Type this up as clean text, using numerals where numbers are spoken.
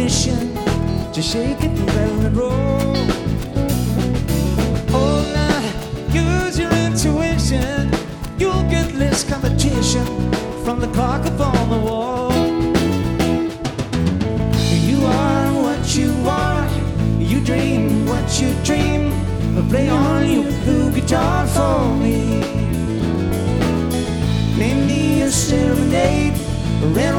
permission to shake it, rattle and roll. Oh, now use your intuition. You'll get less competition from the clock upon the wall. You are what you are. You dream what you dream. Play on your blue guitar for me. Play me a serenade, a